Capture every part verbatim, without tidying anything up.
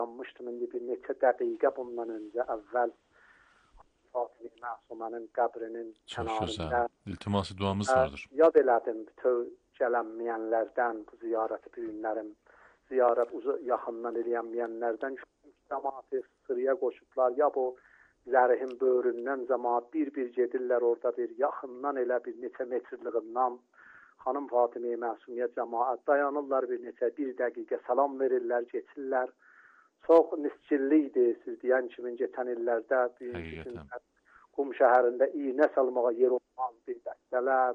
Anmışdım indi bir neçə dəqiqə bundan öncə əvvəl Fatime Masumanın qəbrinin kənarında. İltiması duamız vardır. Yad elədim bütün gələnməyənlərdən, bu ziyarəti bu günlərim ziyarət yaxından eləyənməyənlərdən cəmaatı sıraya qoşublar. Ya bu zərihin böğründən cəmaat bir-bir gedirlər orada bir yaxından elə bir neçə metrliğindən Xanım Fatime Masumiyə cəmaat dayanırlar bir neçə bir dəqiqə salam verirlər, geçirlər. Çox nisçilli idi, siz deyən kimi geçən illərdə Qum şəhərində iynə salmağa yer olmaz bir dəstələr,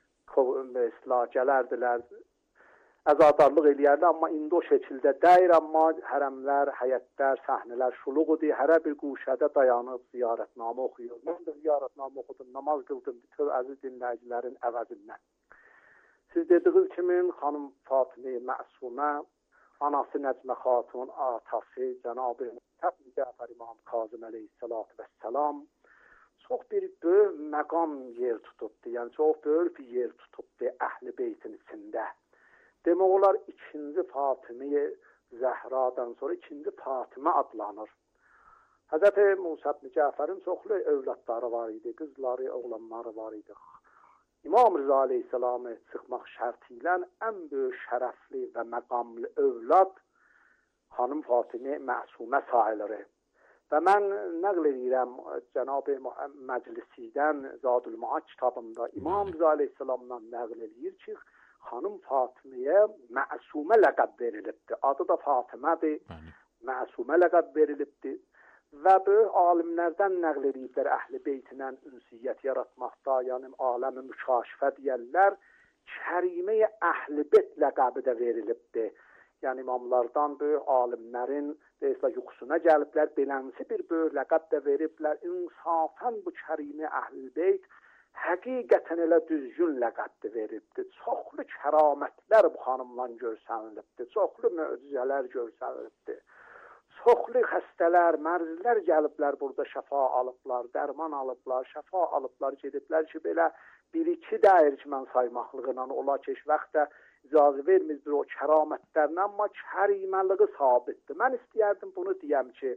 islah gələrdilər, əzadarlıq eləyərdi, amma indi o şəkildə deyir, amma hərəmlər, həyətlər, səhnələr şuluq idi, hərə bir quşədə dayanıb ziyarətnamə oxuyur. Mən də ziyarətnamə oxudum, namaz qıldım bütün əziz dinləyicilərin əvəzindən. Siz dediniz kimi Xanım Fatime Məsumə, anası Nəcmə Xatun, atası Cənab-ı Cəfər İmam Kazım əleyhissalatu vəssalam çox bir böyük məqam yer tutubdu. Yəni çox böyük bir yer tutubdu Əhl-i Beytin içində. Demək olar ikinci Fatime Zəhradan sonra ikinci Fatimə adlanır. Həzrəti Musa ibn Cəfərin çoxlu övladları var idi, qızları, oğlanları var idi. İmam Rıza Aleyhisselam'ı çıxmaq şərti ilə ən böyük şərəfli və məqamlı övlad Xanım Fatime Məsumə sayılır. Və mən nəql edirəm Cənab-ı Məclisidən Zadül Maad kitabında İmam Rıza Aleyhisselam'dan nəql edir ki, Xanım Fatime'yə Məsumə ləqəb verilibdir. Adı da Fatimədir, Məsumə ləqəb verilibdir. Və böyük alimlərdən nəql ediblər Əhl-i Beytinə ünsiyyət yaratmaqda, yəni aləmi müşaşifə deyərlər, Kərimə-i Əhl-i Beyt ləqəbi də verilibdir. Yəni imamlardan böyük alimlərin deyəslər yuxusuna gəliblər, belənsi bir böyük ləqəb də veriblər. İnsafən bu Kərimə-i Əhl-i Beyt həqiqətən elə düzgün ləqəbdir veribdir. Çoxlu kəramətlər bu xanımla görsənilibdir, çoxlu möcüzələr görsənilibdir. Çoxlu xəstələr, mərzlər gəliblər burada şəfa alıblar, dərman alıblar, şəfa alıblar, gediblər ki, belə bir-iki dəyir ki, mən saymaqlığına ola ki, vaxtda icazə vermizdir o kəramətlərinə, amma kəriməliği sabitdir. Mən istəyərdim bunu deyəm ki,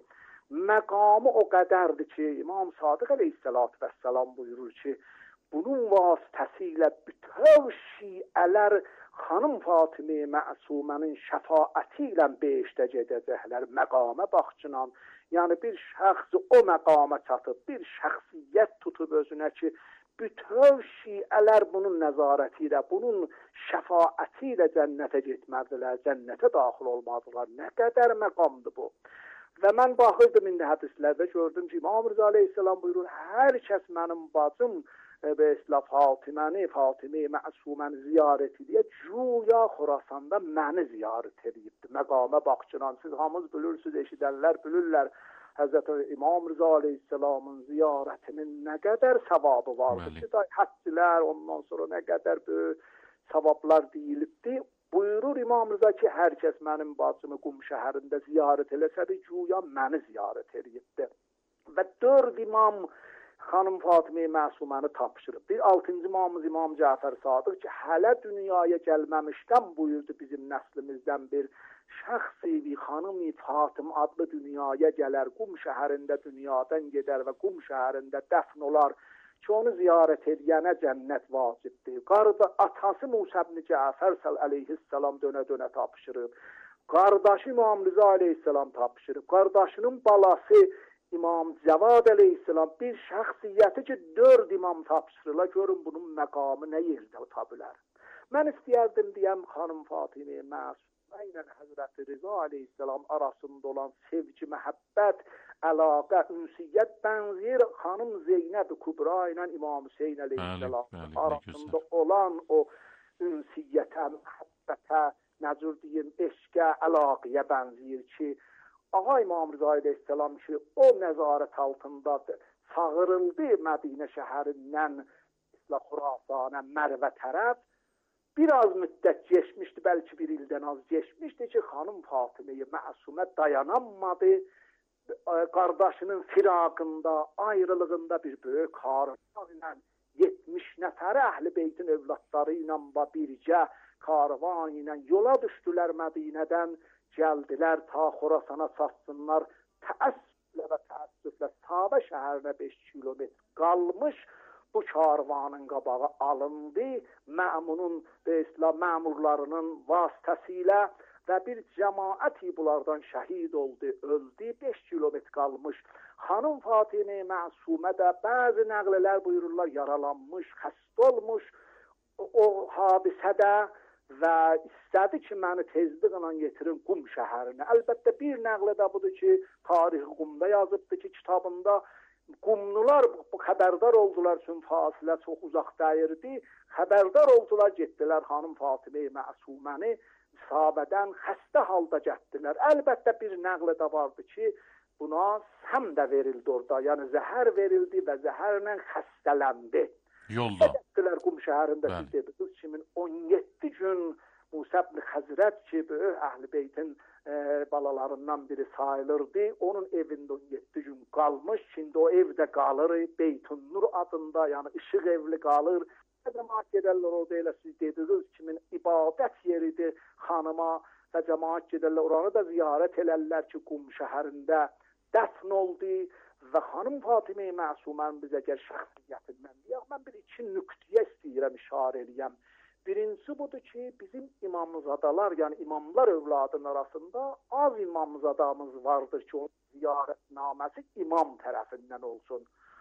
məqamı o qədərdir ki, İmam Sadiq əleyhissalatu vəssalam buyurur ki, bunun vasitəsilə bütün şiələr Xanım Fatime Məsumənin şəfaəti ilə behiştə gedəcəklər məqama baxçınan. Yəni bir şəxs o məqama çatıb, bir şəxsiyyət tutub özünə ki, bütün şiələr bunun nəzarəti ilə, bunun şəfaəti ilə cənnətə getməlidirlər, cənnətə daxil olmalıdırlar. Nə qədər məqamdır bu. Və mən baxırdım indi hədislərdə gördüm ki, İmam Rıza Aleyhisselam buyurur, hər kəs mənim bacım به اصطلاح فاطمه فاطمه Məsuməni ziyarət edir. Güya Xorasanda məni ziyarət edibdi. Məqama baxçınan siz hamınız bilirsiniz, eşidənlər bilirlər. Həzrəti İmam Rıza Aleyhisselamın ziyarətinin nə qədər savabı vardır ki, həccilər ondan sonra nə qədər böyük savablar deyilibdi. Buyurur İmam Rıza ki, hər kəs mənim bacımı Qum şəhərində ziyarət eləsə, güya məni ziyarət edibdi. Və dörd imam Xanım Fatime Məsuməni tapşırıb. Bir altıncı imamımız İmam Cəfər Sadıq ki, hələ dünyaya gəlməmişdən buyurdu bizim nəslimizdən bir şəxsi xanım-i Fatim adlı dünyaya gələr, Qum şəhərində dünyadan gedər və Qum şəhərində dəfn olar ki, onu ziyarət edənə cənnət vacibdir. Qarda atası Musa ibn Cəfər əleyhissalam dönə-dönə tapşırıb. Qardaşı İmam Rıza Aleyhisselam tapşırıb. Qardaşının balası İmam Cəvad əleyhissalam bir şəxsiyyəti ki, dörd imam tapşırırlar, görün bunun məqamı nə yerdə otabilər. Mən istəyərdim deyəm, Xanım Fatime Məsumə ilə Həzrəti Rıza Aleyhisselam arasında olan sevgi, məhəbbət, əlaqə, ünsiyyət bənzir Xanım Zeynəb-i Kubra ilə İmam Hüseyin Aleyhisselam arasında olan o ünsiyyətə, məhəbbətə, nəcür deyim, eşqə, əlaqəyə bənzir ki, Ağa İmam Rıza Aleyhisselam ki, o nəzarət altındadır, çağırıldı Mədinə şəhərindən İsla Xurasana, Mərvə tərəf. Biraz müddət geçmişdi, bəlkə bir ildən az geçmişdi ki, Xanım Fatime Məsumə dayanamadı. Qardaşının firaqında, ayrılığında bir böyük karvan ilə yetmiş nəfər Əhl-i Beytin övladları ilə bircə karvan ilə yola düşdülər Mədinədən gəldilər ta Xorasana çatsınlar. Təəssüflə və təəssüflə Sabə şəhərinə beş kilometr qalmış bu karvanın qabağı alındı. Məmunun və İslam məmurlarının vasitəsilə və bir cəmaəti bunlardan şəhid oldu, öldü. beş kilometr qalmış. Xanım Fatimə Məsumə də bəzi nəqlələr buyururlar yaralanmış, xəstə olmuş o hadisədə və istədi ki, məni tezliklə yetirin Qum şəhərinə. Əlbəttə bir nəqlə də budur ki, tarixi Qumda yazıbdır ki, kitabında Qumlular bu xəbərdar oldular, çünki fasilə çox uzaq dəyirdi. Xəbərdar oldular, getdilər xanım Fatimə Məsuməni sahabədən xəstə halda getdilər. Əlbəttə bir nəqlə də vardı ki, buna səm də verildi orada. Yəni zəhər verildi və zəhərlə xəstələndi. Yolda. Getdilər Qum şəhərində siz dediniz iki min on yeddi gün Musa ibn Xəzrət ki, böyük Əhl-i Beytin e, balalarından biri sayılırdı. Onun evində on yeddi gün qalmış. Şimdi o evdə qalır, Beytun Nur adında, yəni işıq evli qalır. Cəmaat gedərlər orada elə siz dediniz kimin ibadət yeridir xanıma və cəmaat gedərlər oranı da ziyarət elərlər ki, Qum şəhərində dəfn oldu və xanım Fatimə Məsumən bizə gəl şəxsiyyətindən deyək. Mən bir iki nüqtəyə istəyirəm işarə edəyəm. Birincisi budur ki, bizim imamzadalar, yəni imamlar övladının arasında az imamzadamız vardır ki, onun ziyarətnaməsi imam tərəfindən olsun.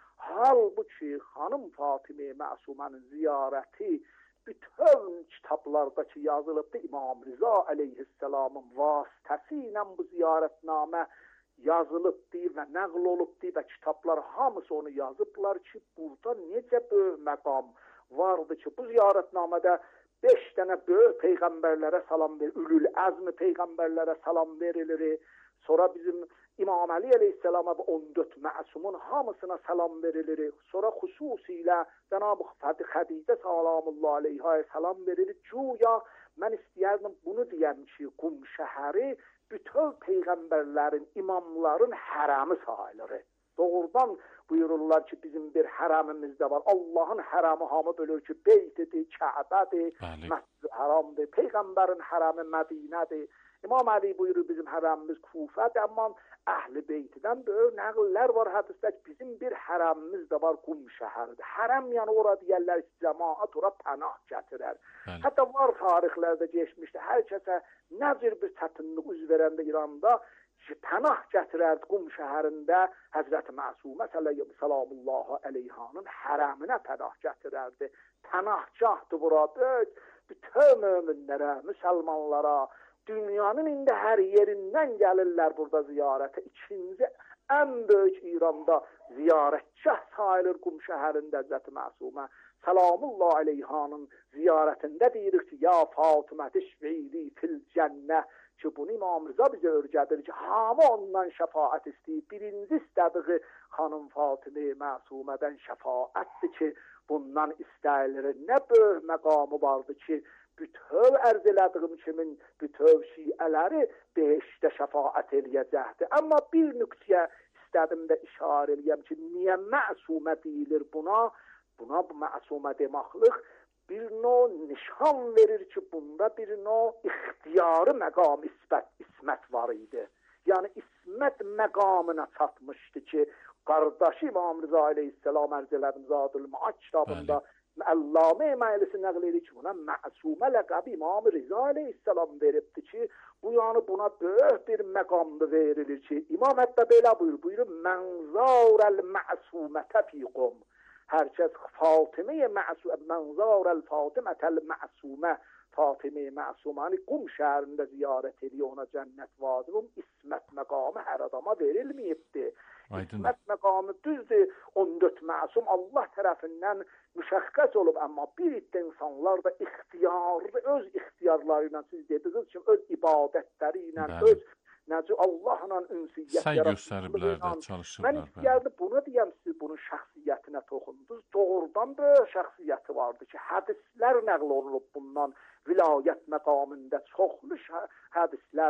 Halbuki xanım Fatimə Məsumənin ziyarəti bütün kitablardakı yazılıbdır. İmam Rıza əleyhisselamın vasitəsi ilə bu ziyarətnamə yazılıbdır və nəql olubdur və kitablar hamısı onu yazıblar ki, burada necə böyük məqam vardı ki, bu ziyarətnamədə beş dənə böyük peyğəmbərlərə salam verilir, ülül əzmi peyğəmbərlərə salam verilir. Sonra bizim İmam Əli əleyhisselama və on dörd məsumun hamısına salam verilir. Sonra xüsusilə Cənab-ı Xədicə salamullah aleyhə salam verilir. Güya mən istəyərdim bunu deyəm ki, Qum şəhəri bütün peyğəmbərlərin, imamların hərəmi sayılır. Doğrudan buyururlar ki, bizim bir hərəmimiz də var. Allahın hərəmi hamı bölür ki, Beytidir, Kəbədir, Məscid-i Haramdır. Peyğəmbərin hərəmi Mədinədir. İmam Əli buyurur bizim hərəmimiz Kufədir, amma Əhl-i Beytidən böyük nəqllər var hədisdə ki, bizim bir hərəmimiz də var Qum şəhəridir. Hərəm yəni ora deyərlər ki, cəmaat ora pənah gətirər. Bəli. Hətta var tarixlərdə geçmişdi, hər kəsə nəcür bir çətinlik üz verəndə İranda ki, pənah gətirərdi Qum şəhərində Həzrət Məsumə salamullah əleyhanın hərəminə pənah gətirərdi. Pənahgahdır burada, bütün möminlərə, müsəlmanlara, dünyanın indi hər yerindən gəlirlər burada ziyarətə. İkinci ən böyük İranda ziyarətgah sayılır Qum şəhərində Həzrət Məsumə salamullah aleyhanın ziyarətində deyirik ki, ya Fatimə tişvili fil cənnə ki, bunu İmam Rıza bizə örgədir ki, hamı ondan şəfaət istəyir. Birinci istədiği xanım Fatimə Məsumədən şəfaətdir ki, bundan istəyilir. Nə böyük məqamı vardı ki, bütöv ərz elədiyim kimin bütöv şiələri behişdə şəfaət eləyəcəkdir. Amma bir nüqtəyə istədim də işarə eləyəm ki, niyə məsumə deyilir buna? Buna bu məsumə demaqlıq bir növ nişan verir ki, bunda bir növ ixtiyarı məqam isbət, ismət var idi. Yəni ismət məqamına çatmışdı ki, qardaşı İmam Rıza aleyhisselam ərz elədim Zadül Maat kitabında Əllamə məclisi nəql edir ki, buna məsumə ləqəbi İmam Rıza aleyhisselam veribdir ki, bu yəni buna böyük bir məqamda verilir ki, İmam hətta belə buyur, buyurur, mənzarəl məsumətə fi Qum. Hər kəs Fatimə-i məsumə, mənzarəl Fatimətəl məsumə, Fatimə-i məsuməni Qum şəhərində ziyarət edir, ona cənnət vacibim, ismət məqamı hər adama verilməyibdir. İsmət məqamı düzdür, on dörd məsum Allah tərəfindən müşəxxəs olub, amma bir iddə insanlar da ixtiyarlı, öz ixtiyarları ilə siz dediniz ki, öz ibadətləri ilə, öz necə Allahla ünsiyyət səy göstəriblər də, çalışırlar. Mən istəyərdim bunu deyəm, siz bunun şəxsiyyətinə toxundunuz. Doğrudan böyük şəxsiyyəti vardı ki, hədislər nəql olunub bundan vilayət məqamında çoxlu hədislər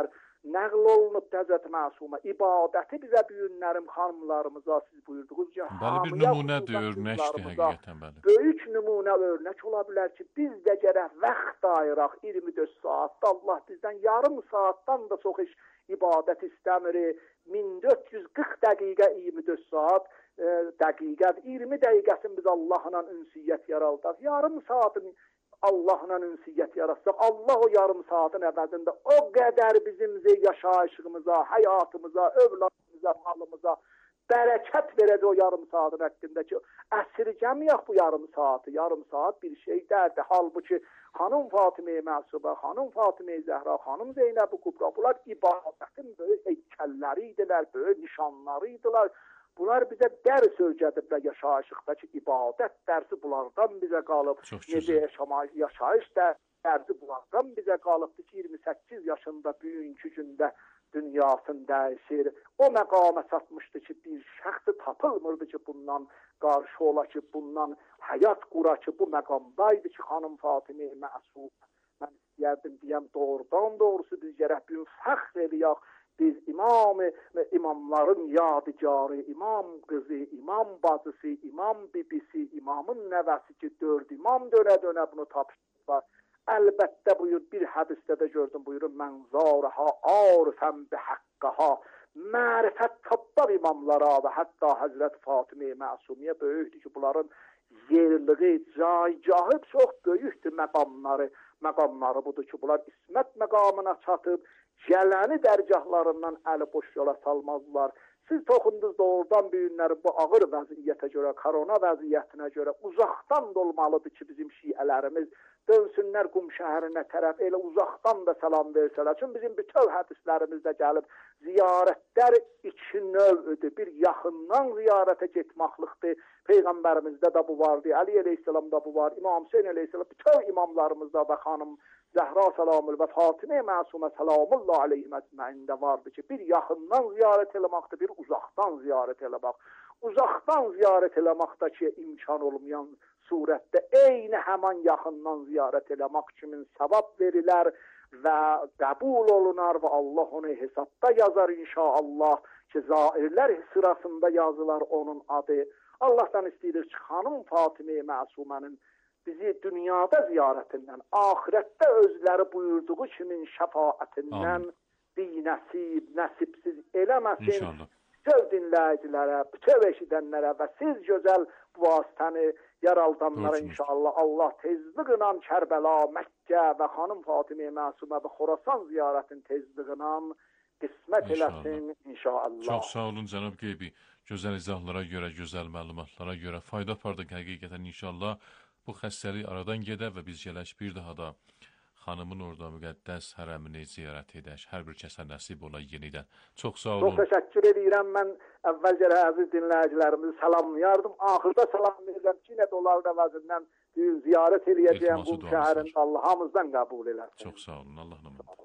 nəql olunub Həzrət Məsuma ibadəti bizə bu günlərim xanımlarımıza siz buyurduğunuz ki, bəli, bir nümunədir, örnəkdir həqiqətən, bəli. Böyük nümunə örnək ola bilər ki, biz də gərək vaxt ayıraq iyirmi dörd saatda. Allah bizdən yarım saatdan da çox iş ibadət istəmir. min dörd yüz qırx dəqiqə iyirmi dörd saat e, dəqiqə iyirmi dəqiqəsini biz Allahla ünsiyyət yaraldaq. Yarım saatın Allahla ünsiyyət yaratsaq, Allah o yarım saatin əvəzində o qədər bizim yaşayışımıza, həyatımıza, övladımıza, malımıza bərəkət verəcək o yarım saatin haqqında ki, əsirgəməyək bu yarım saatı. Yarım saat bir şey dərdi. Halbuki xanım Fatimə Məsubə, xanım Fatimə Zəhra, xanım Zeynəb-i Kubra, bunlar ibadətin böyük heykəlləri idilər, böyük nişanları idilər. Bunlar bizə dərs öyrədiblər yaşayışıqdakı ibadət dərsi bunlardan bizə qalıb. Necə yaşamaq, yaşayış dərsi bunlardan bizə qalıbdır ki, iyirmi səkkiz yaşında bugünkü gündə dünyasını dəyişir. O məqama çatmışdı ki, bir şəxsi tapılmırdı ki, bundan qarşı ola ki, bundan həyat qura ki, bu məqamdaydı ki, xanım Fatimə Məsum. Mən istəyərdim deyəm, doğrudan doğrusu biz gərək bir fəxr eləyək. Biz imam, imamların yadigarı, imam qızı, imam bacısı, imam bibisi, imamın nəvəsi ki, dörd imam dönə-dönə bunu tapışdılar. Əlbəttə buyur, bir hədisdə də gördüm, buyurun, mən zarəha arifən bi haqqaha. Mərifət taplar imamlara və hətta Həzrət Fatimə Məsumiyə böyükdür ki, bunların yerliği, caygahı çox böyükdür məqamları. Məqamları budur ki, bunlar ismət məqamına çatıb, gələni dərgahlarından əli boş yola salmazlar. Siz toxundunuz doğrudan bu günləri bu ağır vəziyyətə görə, korona vəziyyətinə görə uzaqdan da olmalıdır ki, bizim şiələrimiz dönsünlər Qum şəhərinə tərəf, elə uzaqdan da salam versələr. Çünki bizim bütün hədislərimizdə gəlib ziyarətlər iki növüdür. Bir yaxından ziyarətə getməklikdir. Peyğəmbərimizdə də bu vardı, Əli əleyhissalamda bu var, İmam Hüseyn əleyhissalam, bütün imamlarımızda və xanım Zəhra salamül və Fatimə Məsumə salamullah aleyhim əcməində vardı ki, bir yaxından ziyarət eləməkdir, bir uzaqdan ziyarət eləmək. Uzaqdan ziyarət eləməkdə ki, imkan olmayan surətdə eyni həman yaxından ziyarət eləmək kimin savab verilər və qəbul olunar və Allah onu hesabda yazar inşallah ki, zairlər sırasında yazılar onun adı. Allahdan istəyirik ki, xanım Fatimə Məsumənin bizi dünyada ziyarətindən, ahirətdə özləri buyurduğu kimin şəfaətindən binəsib, nəsibsiz eləməsin. İnşallah. Bütün dinləyicilərə, bütün eşidənlərə və siz gözəl bu vasitəni yaraldanlara inşallah Allah tezliğinə Kərbəla, Məkkə və xanım Fatimə Məsumə və Xorasan ziyarətin tezliğinə qismət eləsin inşallah. Çox sağ olun cənab Qeybi. Gözəl izahlara görə, gözəl məlumatlara görə fayda apardıq həqiqətən inşallah. Bu xəstəlik aradan gedər və biz gələk bir daha da xanımın orada müqəddəs hərəmini ziyarət edək. Hər bir kəsə nəsib ola yenidən. Çox sağ olun. Çox təşəkkür edirəm. Mən əvvəlcə əziz dinləyicilərimizi salamlayardım. Axırda salam verirəm ki, nə dolar əvəzindən ziyarət edəcəyəm bu şəhərin. Allah hamımızdan qəbul eləsin. Çox sağ olun. Allah namazı.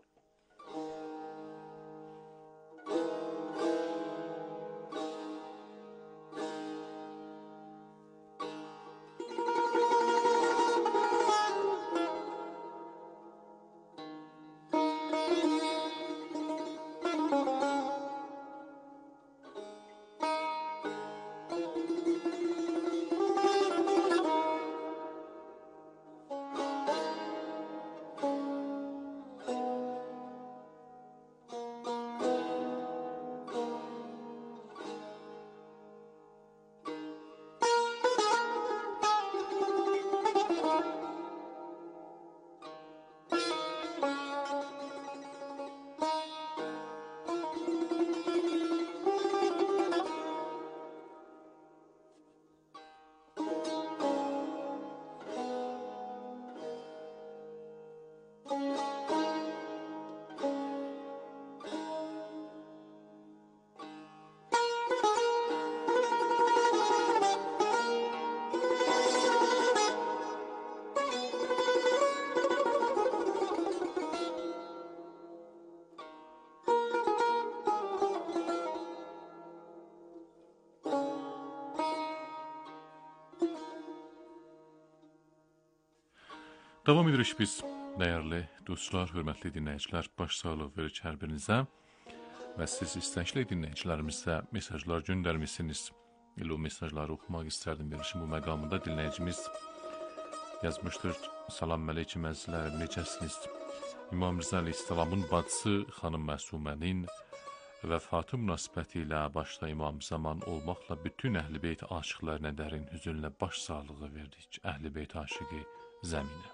Davam edirik biz. Dəyərli dostlar, hörmətli dinləyicilər, baş sağlığı verir hər birinizə və siz istəkli dinləyicilərimizə mesajlar göndərmişsiniz. Elə o mesajları oxumaq istərdim verilişin bu məqamında. Dinləyicimiz yazmışdır: Salam əleyküm əzizlərim, necəsiniz? İmam Rza Əleyhisselamın bacısı xanım Məsumənin vəfatı münasibəti ilə başda İmam Zaman olmaqla bütün Əhl-i Beyt aşıqlarına dərin hüzünlə baş sağlığı verdik. Əhl-i Beyt aşıqı Zəminə.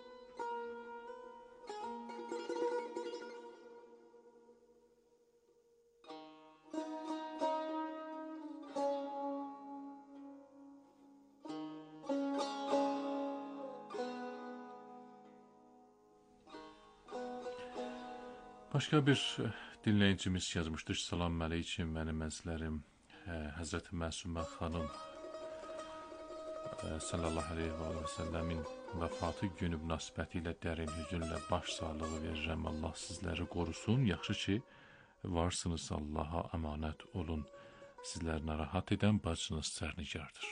Başqa bir dinləyicimiz yazmışdır: Salam əleyküm mənim əzizlərim, Həzrəti Məsumə xanım sallallahu aleyhi və səlləmin vəfatı günü münasibəti ilə dərin hüzünlə baş sağlığı verirəm. Allah sizləri qorusun. Yaxşı ki varsınız, Allaha əmanət olun. Sizləri narahat edən bacınız sərnicardır.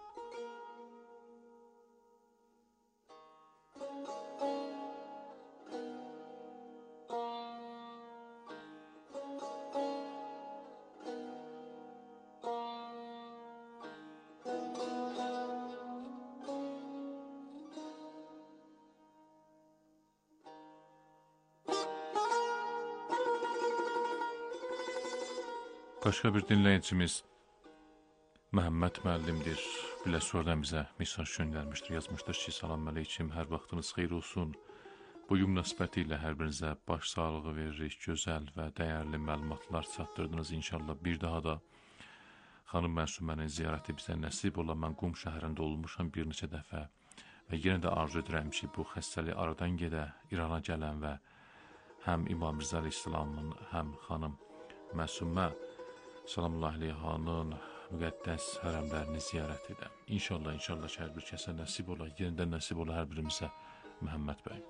Başqa bir dinləyicimiz Məhəmməd müəllimdir. Biləsuvardan bizə mesaj göndərmişdir. Yazmışdır ki, salam əleyküm, hər vaxtınız xeyir olsun. Bu gün münasibəti ilə hər birinizə baş sağlığı veririk. Gözəl və dəyərli məlumatlar çatdırdınız. İnşallah bir daha da xanım Məsumənin ziyarəti bizə nəsib ola. Mən Qum şəhərində olmuşam bir neçə dəfə və yenə də arzu edirəm ki, bu xəstəlik aradan gedə, İrana gələn və həm İmam Rza Əleyhisselamın, həm xanım Məsumə Salamullahi aleyhanın müqəddəs hərəmlərini ziyarət edəm. İnşallah, inşallah hər bir kəsə nəsib ola, yenidən nəsib ola hər birimizə, Məhəmməd bəy.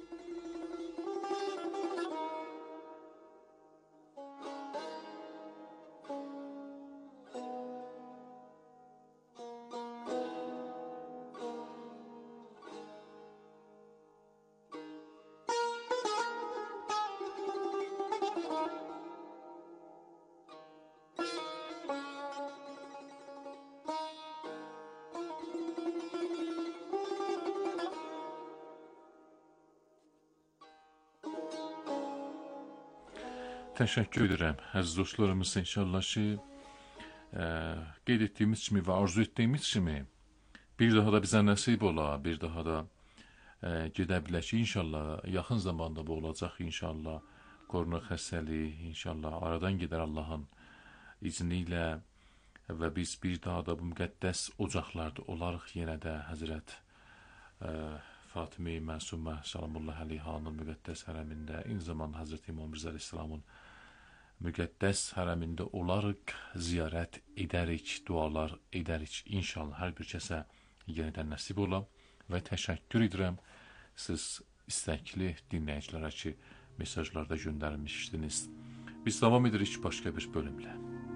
Təşəkkür edirəm, əziz dostlarımız. İnşallah ki, e, qeyd etdiyimiz kimi və arzu etdiyimiz kimi bir daha da bizə nəsib ola, bir daha da e, gedə bilək ki, inşallah yaxın zamanda bu olacaq, inşallah korona xəstəliyi, inşallah aradan gedər Allahın izni ilə və biz bir daha da bu müqəddəs ocaqlarda olarıq yenə də Həzrət e, Fatimi Məsumə Salamullahi aleyhanın müqəddəs hərəmində, eyni zamanda Həzrət İmam Rza Əleyhisselamın müqəddəs hərəmində olarıq, ziyarət edərik, dualar edərik. İnşallah hər bir kəsə yenidən nəsib ola və təşəkkür edirəm siz istəkli dinləyicilərə ki, mesajlarda göndərmişdiniz. Biz davam edirik başqa bir bölümlə.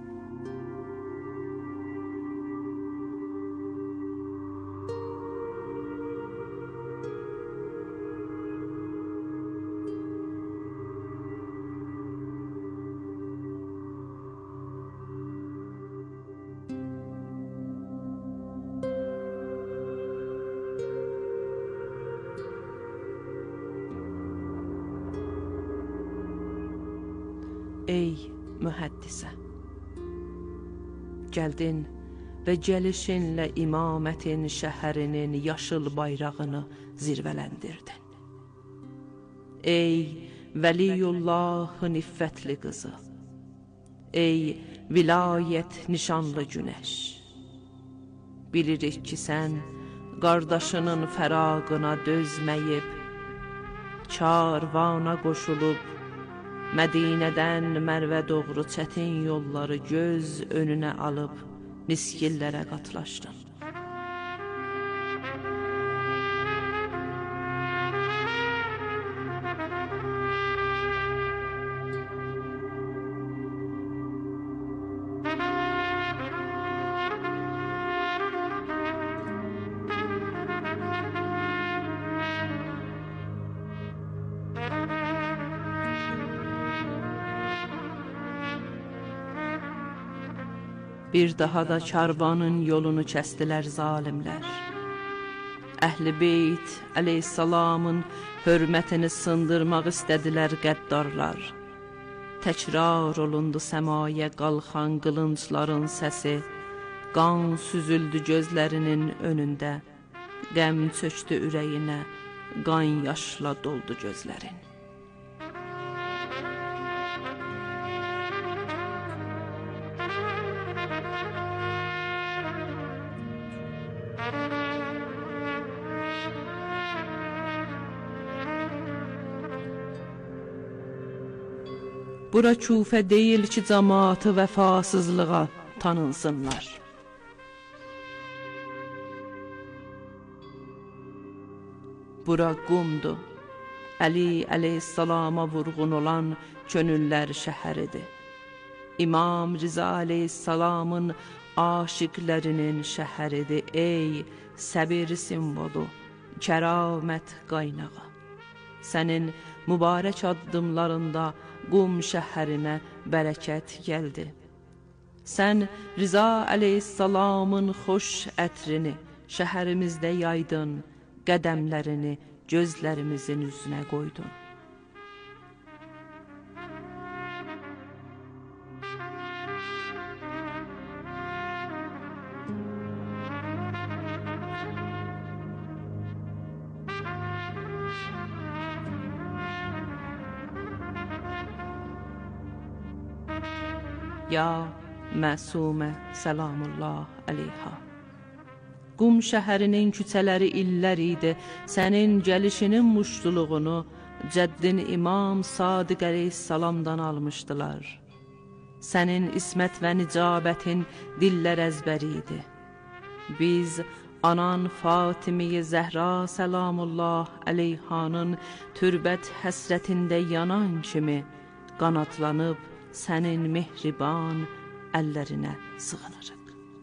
Ey mühəddisə, gəldin və gəlişinlə imamətin şəhərinin yaşıl bayrağını zirvələndirdin. Ey Vəliyullahın iffətli qızı, ey vilayət nişanlı günəş, bilirik ki, sən qardaşının fəraqına dözməyib, karvana qoşulub, Mədinədən Mərvə doğru çətin yolları göz önünə alıb miskillərə qatlaşdın. Bir daha da karvanın yolunu kəstilər zalimlər. Əhl-i Beyt əleyhissalamın hörmətini sındırmaq istədilər qəddarlar. Təkrar olundu səmaya qalxan qılıncların səsi, qan süzüldü gözlərinin önündə, qəm çöktü ürəyinə, qan yaşla doldu gözlərin. Bura Kufə deyil ki, cəmaatı vəfasızlığa tanınsınlar. Bura Qumdur, Əli əleyhissalama vurğun olan könüllər şəhəridir. İmam Riza əleyhissalamın aşiqlərinin şəhəridir. Ey səbir simvolu, kəramət qaynağı. Sənin mübarək addımlarında Qum şəhərinə bərəkət gəldi. Sən Riza əleyhissalamın xoş ətrini şəhərimizdə yaydın, qədəmlərini gözlərimizin üzünə qoydun. Ya məsumə səlamullah əleyha. Qum şəhərinin küçələri illər idi, sənin gəlişinin muştuluğunu Cəddin İmam Sadiq əleyhissalamdan almışdılar. Sənin ismət və nicabətin dillər əzbəri idi. Biz anan Fatimiyə Zəhra səlamullah əleyhanın türbət həsrətində yanan kimi qanatlanıb sənin mehriban əllərinə sığınırıq.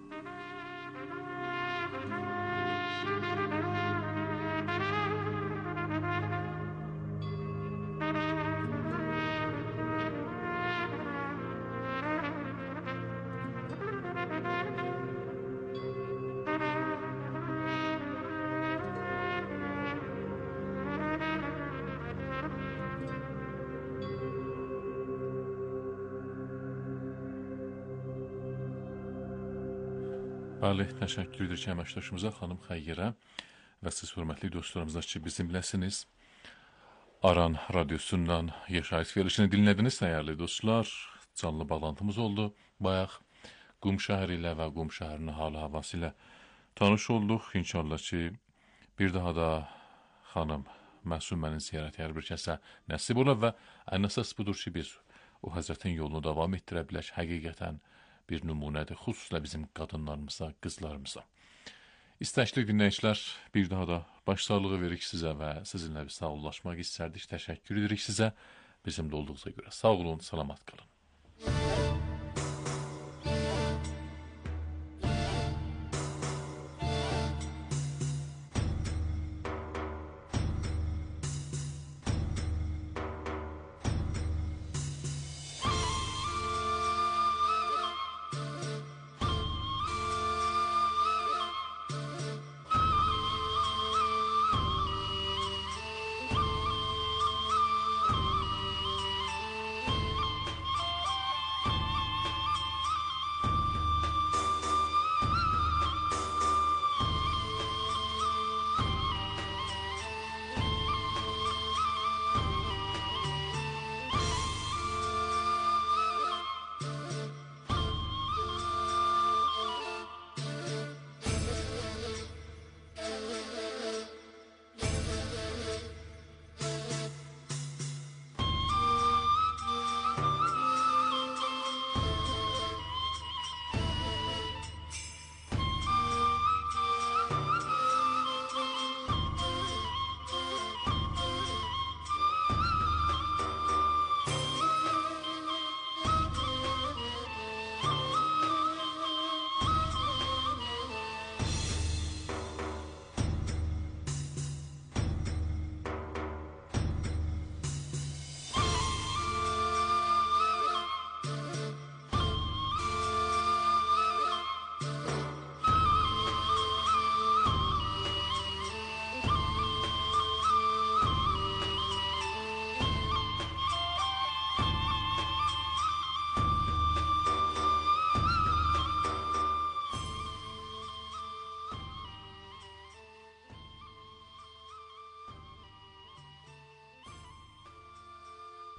Bəli, təşəkkür edir ki, əməkdaşımıza, xanım Xəyyirə və siz hörmətli dostlarımıza ki, bizimləsiniz. Aran radyosundan yaşayış verilişini dinlədiniz, dəyərli dostlar. Canlı bağlantımız oldu. Bayaq Qum şəhəri ilə və Qum şəhərinin halı havası ilə tanış olduq. İnşallah ki, bir daha da xanım Məsumənin ziyarəti hər bir kəsə nəsib ola və ən əsas budur ki, biz o Həzrətin yolunu davam etdirə bilək. Həqiqətən bir nümunədir, xüsusilə bizim qadınlarımıza, qızlarımıza. İstəkli dinləyicilər, bir daha da başsağlığı veririk sizə və sizinlə bir sağollaşmaq istərdik. Təşəkkür edirik sizə, bizimlə olduğunuza görə. Sağ olun, salamat qalın.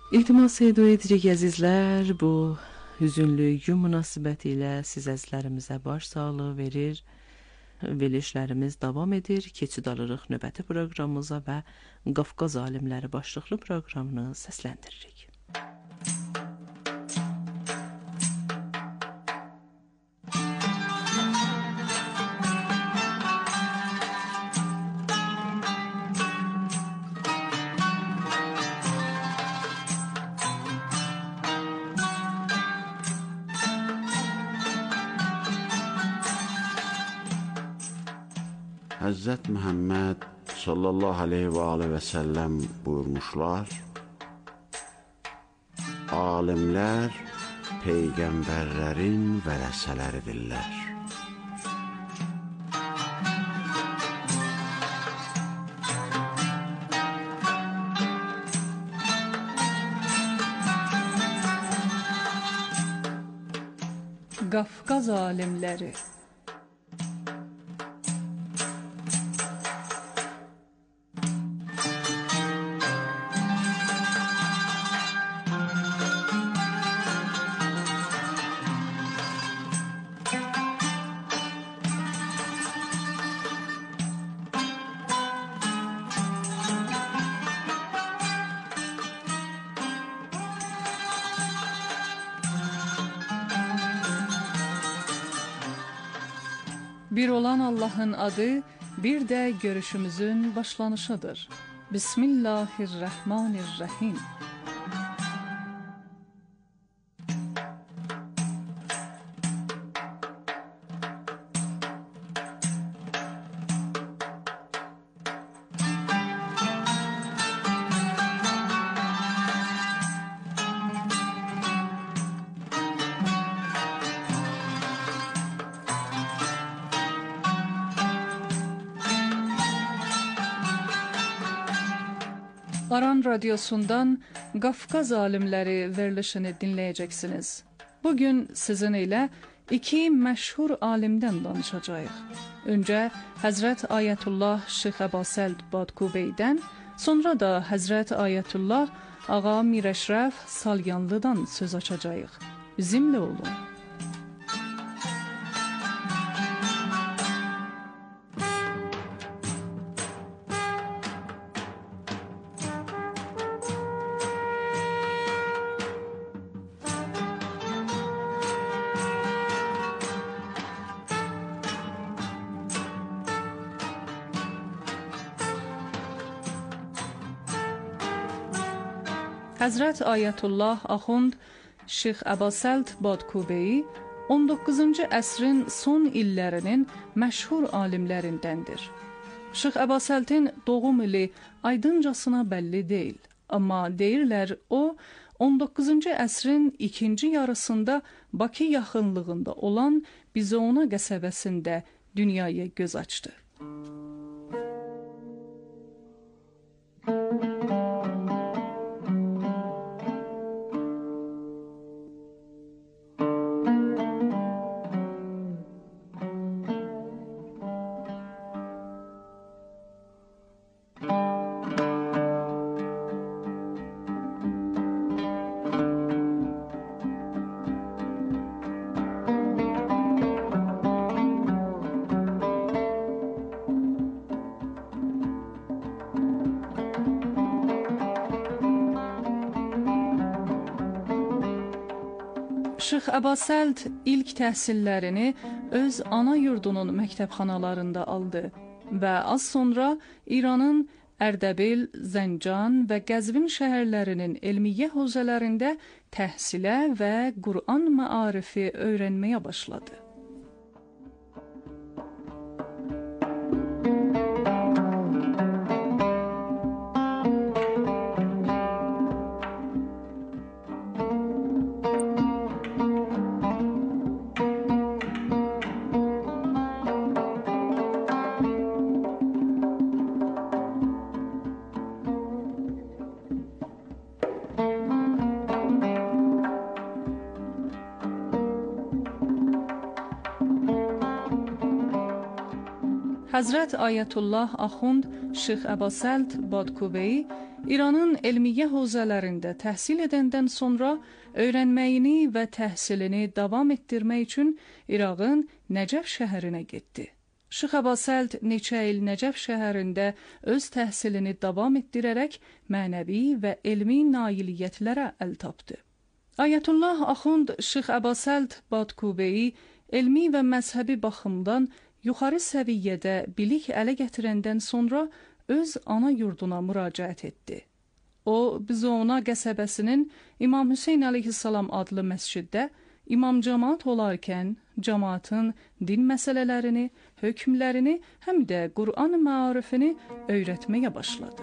İltimas edirik əzizlər, bu hüzünlü gün münasibətilə siz əzizlərimizə baş sağlığı verir. Verilişlərimiz davam edir. Keçid alırıq növbəti proqramımıza və Qafqaz alimləri başlıqlı proqramını səsləndiririk. Həzrət Məhəmməd sallallahu aleyhi və aleyhi və səlləm buyurmuşlar, alimlər peyğəmbərlərin vərəsələridirlər. Qafqaz alimləri. Bir olan Allah'ın adı, bir de görüşümüzün başlanışıdır. Bismillahirrahmanirrahim. Aran Radyosu'ndan Qafqaz alimləri verilişini dinleyeceksiniz. Bugün sizin ile iki meşhur alimden danışacağıq. Önce Həzrət Ayətullah Şeyx Əbasəld Badkubeydən, sonra da Həzrət Ayətullah Ağa Mirəşrəf Salyanlıdan söz açacağıq. Bizimle olun. Həzrət Ayətullah Axund Şeyx Əbasəld Badkubeyi on doqquzuncu əsrin son illərinin məşhur alimlərindəndir. Şeyx Əbasəldin doğum ili aydıncasına bəlli deyil, amma deyirlər o on doqquzuncu əsrin ikinci yarısında Bakı yaxınlığında olan Bizona qəsəbəsində dünyaya göz açdı. Şeyx Əbasəld ilk təhsillərini öz ana yurdunun məktəbxanalarında aldı və az sonra İranın Ərdəbil, Zəncan və Qəzvin şəhərlərinin elmiyyə hövzələrində təhsilə və Qur'an maarifi öyrənməyə başladı. Həzrət Ayətullah Axund Şeyx Əbasəld Badkubeyi İranın elmiyyə hövzələrində təhsil edəndən sonra öyrənməyini və təhsilini davam etdirmək üçün İraqın Nəcəf şəhərinə getdi. Şeyx Əbasəld neçə il Nəcəf şəhərində öz təhsilini davam etdirərək mənəvi və elmi nailiyyətlərə əl tapdı. Ayətullah Axund Şeyx Əbasəld Badkubeyi elmi və məzhəbi baxımdan yuxarı səviyyədə bilik ələ gətirəndən sonra öz ana yurduna müraciət etdi. O, Bizona qəsəbəsinin İmam Hüseyn əleyhissalam adlı məsciddə imam cəmaat olarkən cəmaatın din məsələlərini, hökmlərini, həm də Qur'an məarifini öyrətməyə başladı.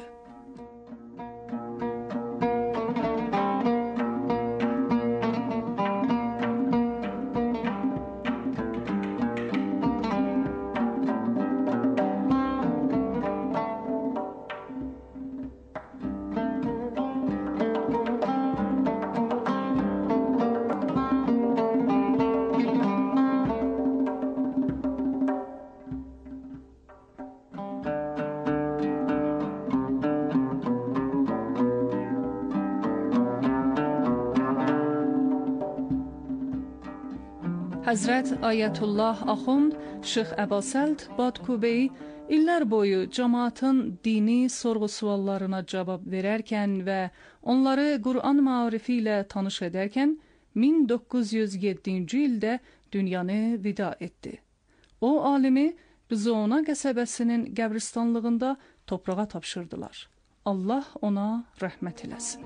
Həzrət Ayətullah Axund Şeyx Əbasəld Badkubeyi illər boyu cəmaatın dini sorğu-suallarına cavab verərkən və onları Qur'an maarifi ilə tanış edərkən min doqquz yüz yeddinci ildə dünyanı vida etdi. O alimi Bizona qəsəbəsinin qəbristanlığında toprağa tapşırdılar. Allah ona rəhmət eləsin.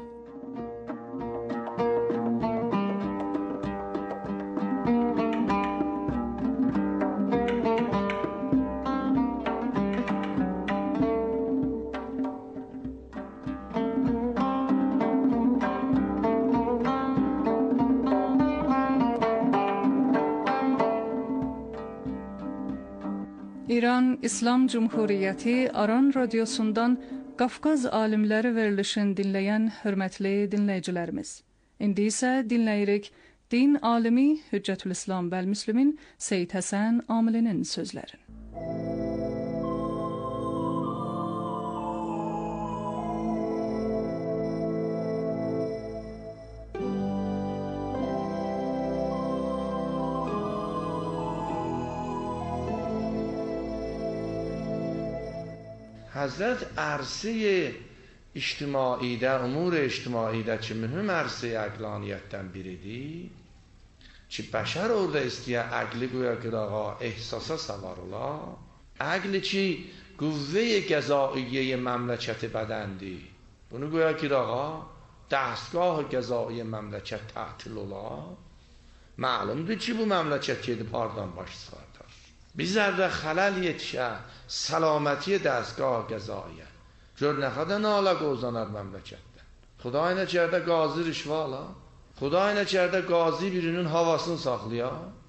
İran İslam Cumhuriyyəti Aran radiosundan Qafqaz alimləri verilişini dinləyən hörmətli dinləyicilərimiz. İndi isə dinləyirik din alimi Hüccətülislam vəl-Müslimin Seyyid Həsən Amilinin sözlərini. Həzrət ərsi ictimaidə, umur ictimaidə ki, mühüm ərsi əqlaniyyətdən biridir ki, bəşər orada istəyə əqli qoya qırağa, ehsasa savar ola, əqli ki, qüvvə-i qəzaiyyə məmləkəti bədəndir, bunu qoya qırağa, dəstgah qəzaiyə məmləkət tətil ola, məlumdur ki, bu məmləkət gedib hardan baş çıxardar. Bizlərdə xələl yetişə, salamətiyə dəstgah qəzaiyə. Gör nə qədər nalə qozanar məmləkətdə. Xuday nəkərdə qazi rişvala, Xuday nəkərdə qazi birinin havasını saxlaya,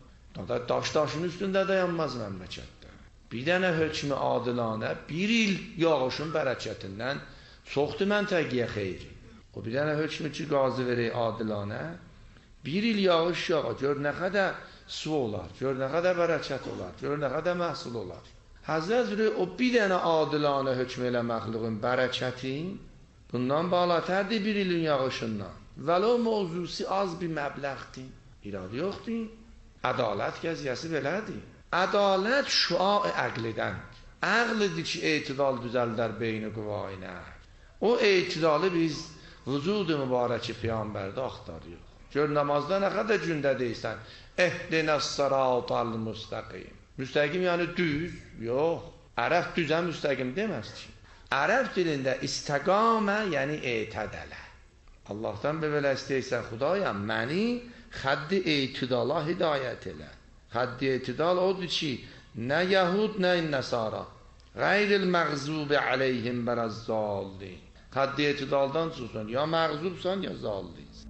daş daşın üstündə dayanmaz məmləkətdə. Bir dənə hökmü adilanə, bir il yağışın bərəkətindən çoxdur məntəqiyə xeyri. O bir dənə hökmü ki, qazi verək adilanə, bir il yağış yağa, gör nə qədər su olar, gör nə qədər bərəkət olar, gör nə qədər məhsul olar. Həzrət o bir dənə adilanə hökm elə məxluqun bərəkəti bundan balatərdir bir ilin yağışından. Vəlo mövzusi az bir məbləğdir. İradı yoxdur. Ədalət qəziyyəsi belədir. Ədalət şüa əqlidəndir. Əqlidir ki, etidal düzəldər beyni qüvayinə. O etidalı biz vücud-u mübarəki Peyğəmbərdə axtarıyoruz. Gör namazda nə qədər gündə deyirsən, ehdinəs sıratal müstəqim. Müstəqim yəni düz, yox. Ərəb düzə müstəqim deməz ki. Ərəb dilində istəqamə yəni etədələ. Allahdan belə istəyirsən, Xudayam, məni xəddi etidala hidayət elə. Xəddi etidal odur ki, nə yəhud, nə nəsara. Qayril məğzubi aleyhim bərəzzalli. Xəddi etidaldan çıxsan, ya məğzubsan, ya zallisən.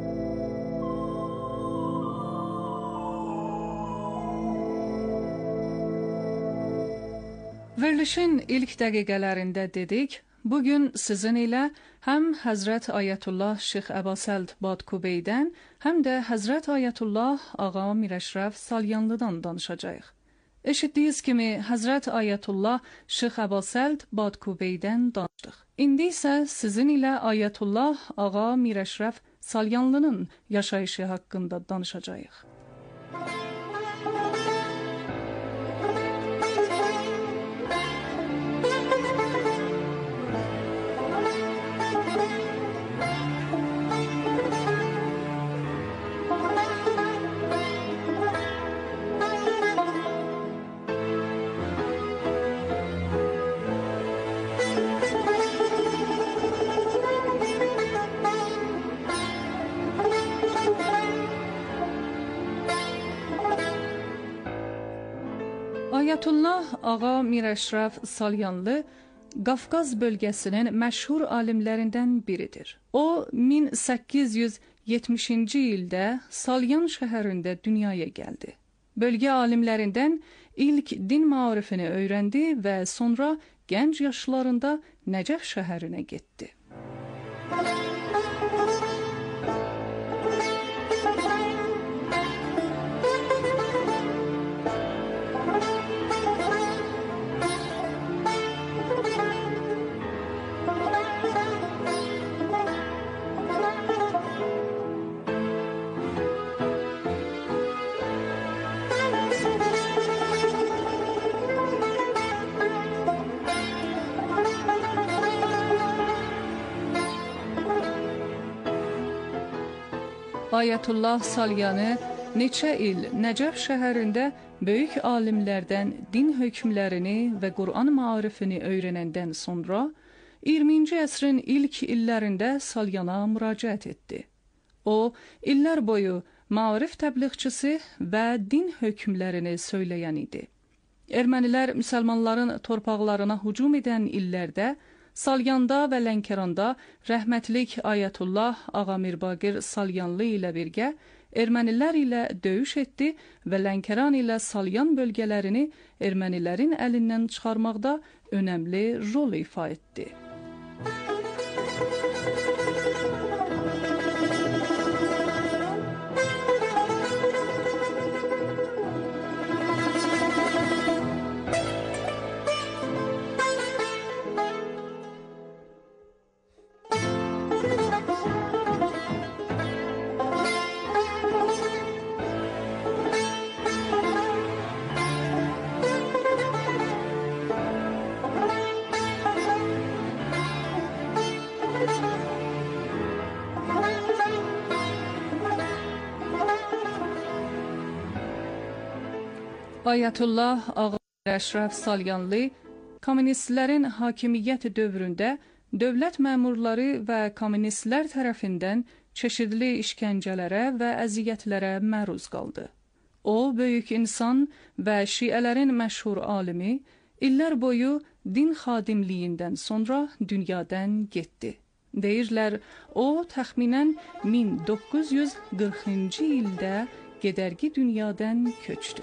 Verilişin ilk dəqiqələrində dedik, bugün sizin ilə həm Həzrət Ayətullah Şeyx Əbasəld Badkubeydən, həm də Həzrət Ayətullah Ağa Mirəşrəf Salyanlıdan danışacağıq. Eşitdiyiniz kimi Həzrət Ayətullah Şeyx Əbasəld Badkubeydən danışdıq. İndi isə sizin ilə Ayətullah Ağa Mirəşrəf Salyanlının yaşayışı haqqında danışacağıq. Ayətullah Ağa Mirəşrəf Salyanlı Qafqaz bölgəsinin məşhur alimlərindən biridir. O, min səkkiz yüz yetmişinci ildə Salyan şəhərində dünyaya gəldi. Bölgə alimlərindən ilk din maarifini öyrəndi və sonra gənc yaşlarında Nəcəf şəhərinə getdi. Ayətullah Salyanı neçə il Nəcəf şəhərində böyük alimlərdən din hökmlərini və Quran maarifini öyrənəndən sonra iyirminci əsrin ilk illərində Salyana müraciət etdi. O, illər boyu maarif təbliğçisi və din hökmlərini söyləyən idi. Ermənilər müsəlmanların torpaqlarına hücum edən illərdə Salyanda və Lənkəranda rəhmətlik Ayətullah Ağa Mirbaqir Salyanlı ilə birgə ermənilər ilə döyüş etdi və Lənkəran ilə Salyan bölgələrini ermənilərin əlindən çıxarmaqda önəmli rol ifa etdi. Ayətullah Ağa Mirəşrəf Salyanlı kommunistlərin hakimiyyət dövründə dövlət məmurları və kommunistlər tərəfindən çeşidli işgəncələrə və əziyyətlərə məruz qaldı. O, böyük insan və şiələrin məşhur alimi, illər boyu din xadimliyindən sonra dünyadan getdi. Deyirlər, o, təxminən min doqquz yüz qırxıncı ildə gedərgi dünyadan köçdü.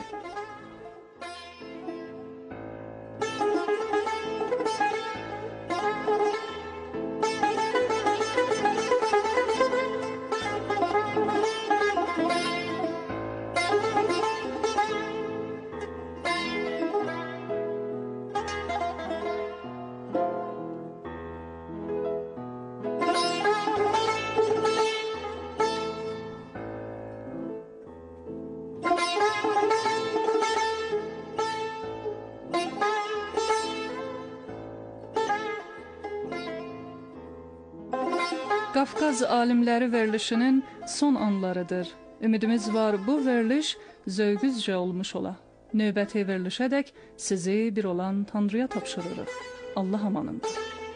Qafqaz alimləri verilişinin son anlarıdır. Ümidimiz var bu veriliş zövqüzcə olmuş ola. Növbəti verilişədək sizi bir olan Tanrıya tapşırırıq. Allah amanında.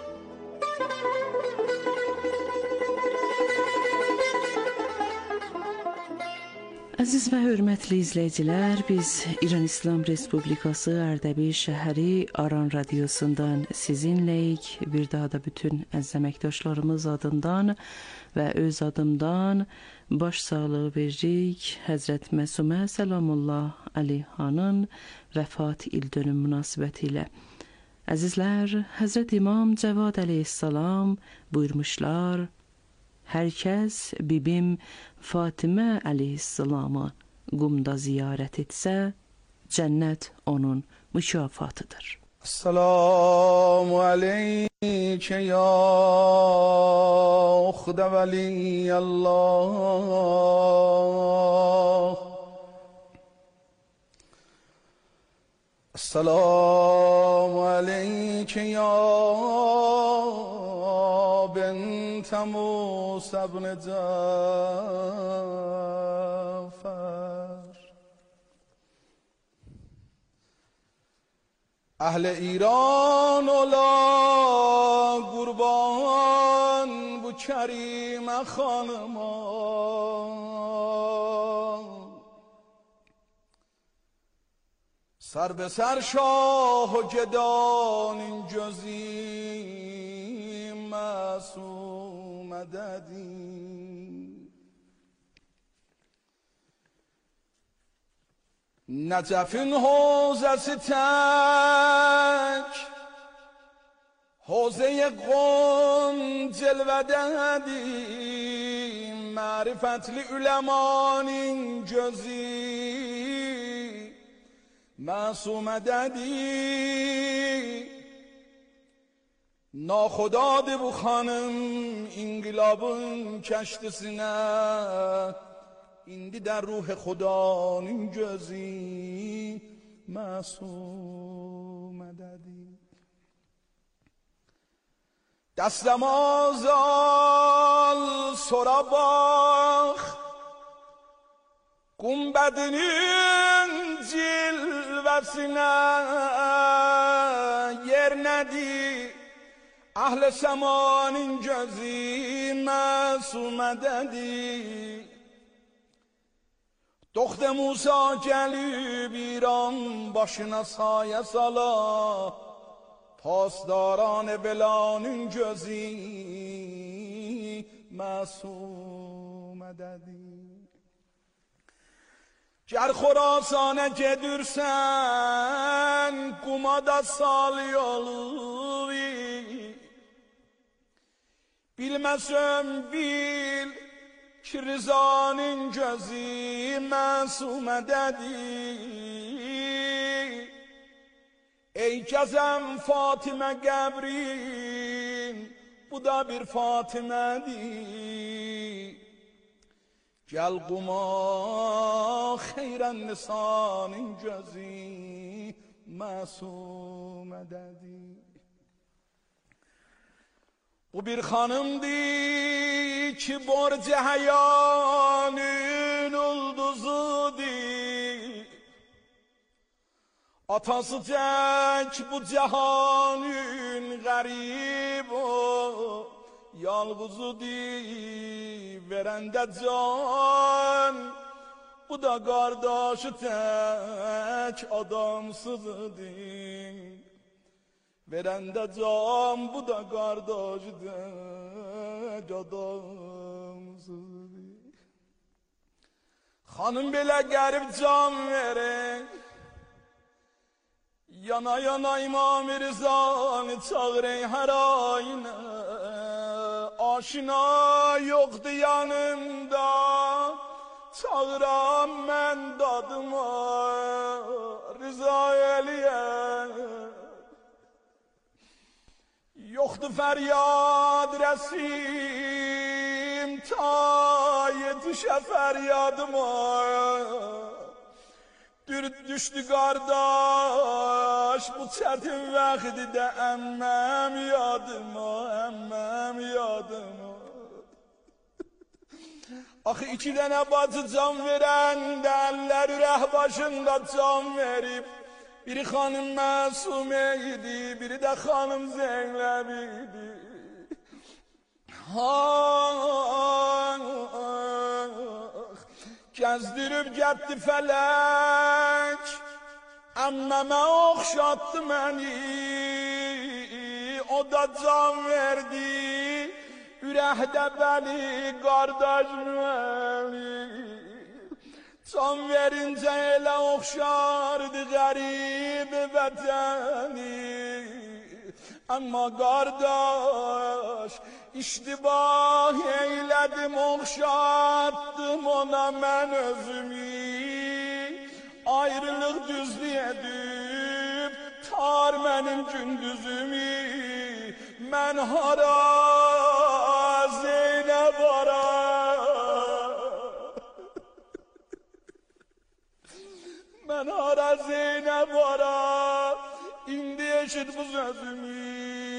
Əziz və hörmətli izləyicilər, biz İran İslam Respublikası Ərdəbil şəhəri Aran radiosundan sizinləyik. Bir daha da bütün əziz əməkdaşlarımız adından və öz adımdan baş sağlığı veririk. Həzrət Məsumə Səlamullah Əleyhanın vəfat ildönüm münasibəti ilə. Əzizlər, Həzrət İmam Cəvad Əleyhissalam buyurmuşlar: hər kəs bibim Fatimə əleyhissalamı qumda ziyarət etsə, Cənnət onun mükafatıdır. Assalamu aleyke ya uxdə veliyallah. Assalamu aleyke ya bint Musa ibn Cafer. اهل ایران اولا قربان بو کریم خانمان سر به سر شاه و گدان این جزی معصوم مددی نجفین حوزه تک حوزه قم جلوه دهدی معرفت لعلمان جزی معصوم ددی ناخداده بو خانم انقلابın کشتسینه ایندی در روح خدا این جزی معصوم ددی دستم آزال سراباخ گنبدinin cilvesine yer nedi اهل سمانın gözü masum dedi دخت موسا gelib İran başına saye sala پاسداران بلانın gözü masum dedi گر خراسانه gedürsen kumada sal yolu bilmezsem bil ki rızanın gözü masum dedi ey kazem Fatime gebrin bu da bir Fatime'di gel kuma xeyren nisanın gözü masum dedi o bir hanımdı ki borcu hayanın ulduzudu atası tek bu cihanın garip o yalğuzudu verende can bu da kardeşi tek adamsızdı verende can bu da kardeşi tek adamsızdı hanım bile garip can vere yana yana İmam-ı Rıza'nı çağırın her ayına aşina yoktu yanımda çağıram ben dadıma Rıza Eliye yoktu feryat resim ta yetişe feryadıma düştü kardeş bu çetin vakti de emmem yadıma emmem yadıma Axı iki tane bacı can veren de eller ürək başında can verip biri xanım Məsume idi biri de xanım Zeynəb idi Gəzdirib getdi fələk Əmməmə oxşatdı məni O da can verdi Ürəkdə bəli qardaş məni Can verincə elə oxşardı qərib vətəni Amma qardaş İştibah eylədim, oxşatdım ona mən özümü ayrılıq düzlü edib tar mənim gündüzümü. Mən hara Zeynəb hara, mən hara Zeynəb hara, indi eşit bu sözümü.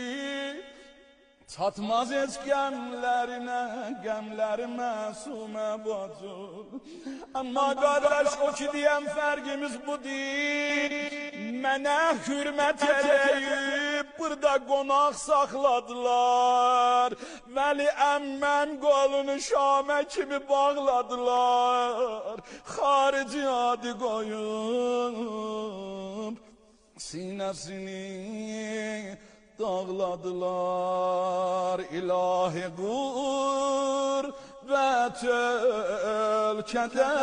Çatmaz heç qəmlərinə, qəmləri məsumə bacım. Amma qardaş o ki deyən fərqimiz budur. Mənə hürmət eləyib burada qonaq saxladılar. Vəli əmməm qolunu Şamə kimi bağladılar. Xarici adı qoyub sinəsini dağladılar. İlahi qur və tölkədə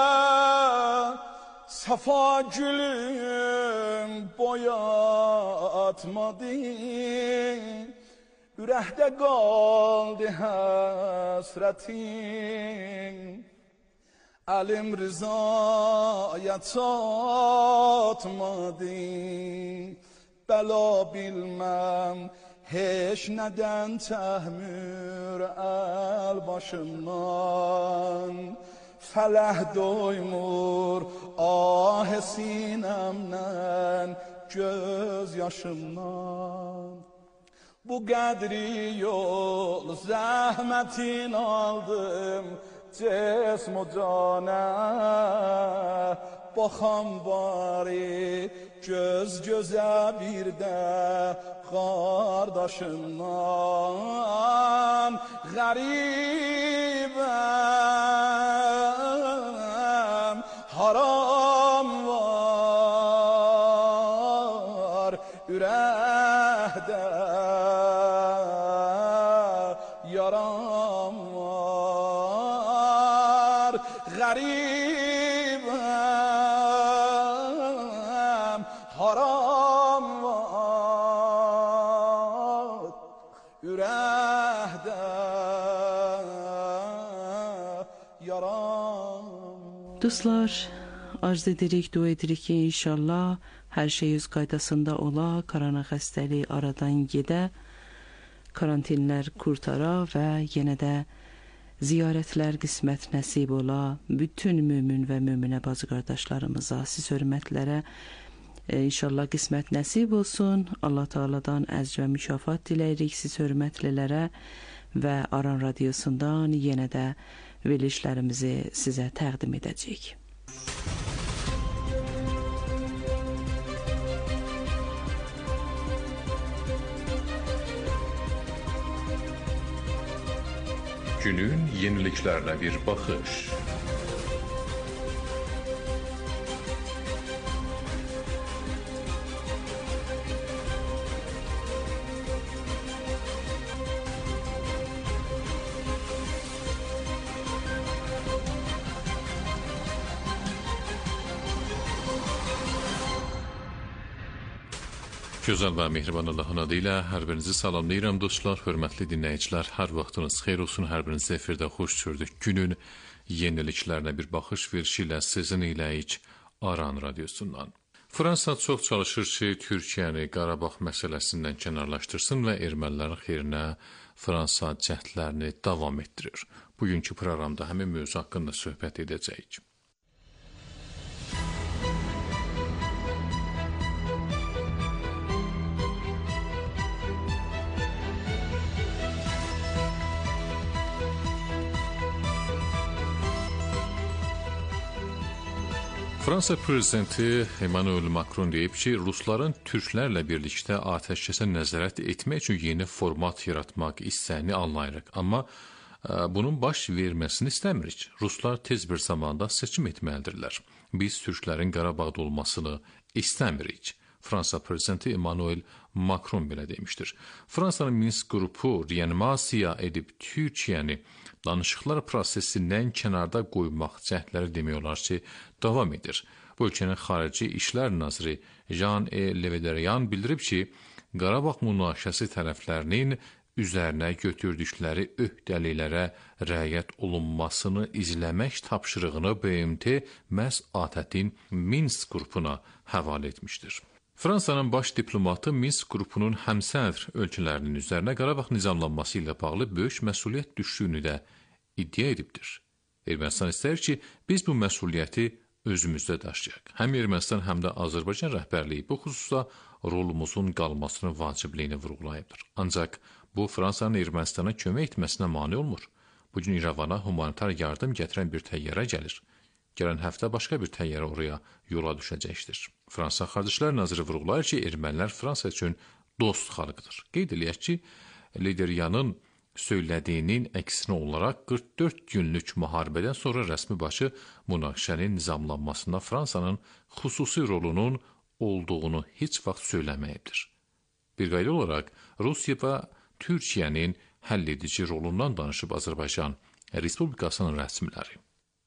safa gülüm boyatmadı. Ürəkdə qaldı həsrətin, əlim rızaya çatmadı. Bəla bilməm heç nədən təhmür əl başımdan. Fələh doymur ah sinəmdən göz yaşımdan. Bu qədri yol zəhmətin aldım cism o canə. Baxam bari göz gözə bir də qardaşımdan. Qəribəm, haram var ürəkdə, yaram var. Qəribəm, haram var ürəkdə, yaram. Dostlar, arz edirik, dua edirik ki inşallah hər şey öz qaydasında ola, korona xəstəliyi aradan gedə, karantinlər qurtara və yenə də ziyarətlər qismət nəsib ola. Bütün mümin və müminə bacı qardaşlarımıza, siz hörmətlərə e, inşallah qismət nəsib olsun. Allah Teala'dan əcr və mükafat diləyirik siz hörmətlilərə və Aran Radiosundan yenə də verilişlərimizi sizə təqdim edəcəyik. Günün yeniliklərlə bir baxış. Gözəl və mehriban Allahın adı ilə hər birinizi salamlayıram dostlar, hörmətli dinləyicilər. Hər vaxtınız xeyir olsun, hər biriniz efirdə xoş gördük. Günün yeniliklərinə bir baxış verişi ilə sizin iləyik Aran Radiosundan. Fransa çox çalışır ki, Türkiyəni Qarabağ məsələsindən kənarlaşdırsın və ermənilərin xeyrinə Fransa cəhdlərini davam etdirir. Bugünkü proqramda həmin mövzu haqqında söhbət edəcəyik. Fransa prezidenti Emmanuel Macron deyib ki, Rusların Türklərlə birlikdə atəşkəsə nəzarət etmək üçün yeni format yaratmaq istəyini anlayırıq. Amma ə, bunun baş verməsini istəmirik. Ruslar tez bir zamanda seçim etməlidirlər. Biz Türklərin Qarabağda olmasını istəmirik. Fransa prezidenti Emmanuel Macron belə demişdir. Fransanın Minsk qrupu reanimasiya edib Türkiyəni danışıqlar prosesindən kənarda qoymaq cəhdləri demək olar ki, davam edir. Bu ölkənin xarici İşlər naziri Jean E. Levederian bildirib ki, Qarabağ münaqişəsi tərəflərinin üzərinə götürdükləri öhdəliklərə rəayət olunmasını izləmək tapşırığını B M T məhz ATƏT-in Minsk qrupuna həvalə etmişdir. Fransanın baş diplomatı Minsk qrupunun həmsədr ölkələrinin üzərinə Qarabağ nizamlanması ilə bağlı böyük məsuliyyət düşdüyünü də iddia edibdir. Ermənistan istər ki, biz bu məsuliyyəti özümüzdə daşıyaq. Həm Ermənistan, həm də Azərbaycan rəhbərliyi bu xüsusda rolumuzun qalmasının vacibliyini vurğulayıbdır. Ancaq bu, Fransanın Ermənistana kömək etməsinə mane olmur. Bugün İrəvana humanitar yardım gətirən bir təyyarə gəlir. Gələn həftə başqa bir təyyarə oraya yola düşəcəkdir. Fransa Xaricilər Naziri vurğulayır ki, ermənilər Fransa üçün dost xalqıdır. Qeyd eləyək ki, Lideriyanın söylədiyinin əksinə olaraq qırx dörd günlük müharibədən sonra rəsmi başı münaqişənin nizamlanmasında Fransanın xüsusi rolunun olduğunu heç vaxt söyləməyibdir. Bir qayda olaraq Rusiya və Türkiyənin həll edici rolundan danışıb Azərbaycan Respublikasının rəsmiləri.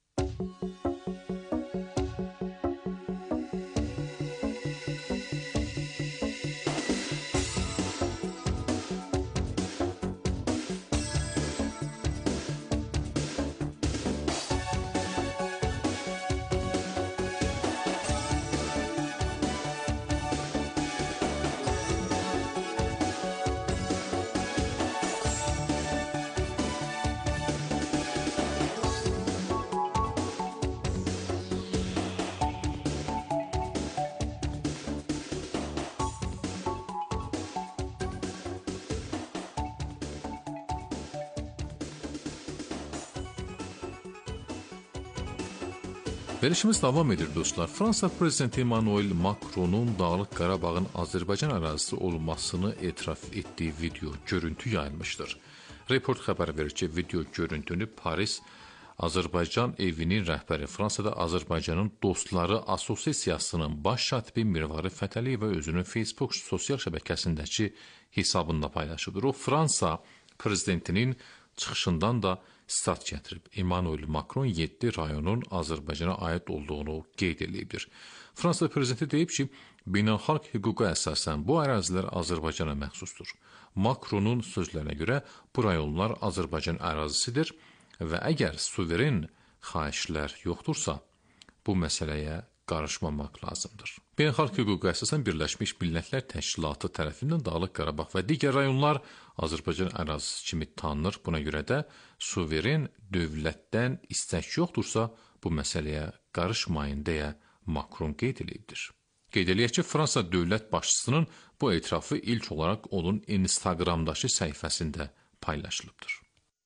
Verilişimiz davam edir dostlar. Fransa prezidenti Emmanuel Macron'un Dağlıq Qarabağın Azərbaycan ərazisi olmasını etiraf etdiyi video görüntü yayılmışdır. Report xəbər verir ki, video görüntünü Paris Azərbaycan evinin rəhbəri, Fransada Azərbaycanın Dostları Assosiasiyasının baş katibi Mirvari Fətəliyev və özünün Facebook sosial şəbəkəsindəki hesabında paylaşıbdır. O, Fransa prezidentinin çıxışından da stat gətirib. Emmanuel Macron yeddi rayonun Azərbaycana aid olduğunu qeyd edibdir. Fransa prezidenti deyib ki, beynəlxalq hüquqa əsasən bu ərazilər Azərbaycana məxsusdur. Macronun sözlərinə görə bu rayonlar Azərbaycan ərazisidir və əgər suveren xahişlər yoxdursa, bu məsələyə qarışmamaq lazımdır. Beynəlxalq hüquqa əsasən Birləşmiş Millətlər Təşkilatı tərəfindən Dağlıq Qarabağ və digər rayonlar Azərbaycan ərazisi kimi tanınır. Buna görə də suveren dövlətdən istək yoxdursa, bu məsələyə qarışmayın deyə Macron qeyd edibdir. Qeyd eləyək ki, Fransa dövlət başçısının bu etirafı ilk olaraq onun Instagramdakı səhifəsində paylaşılıbdır.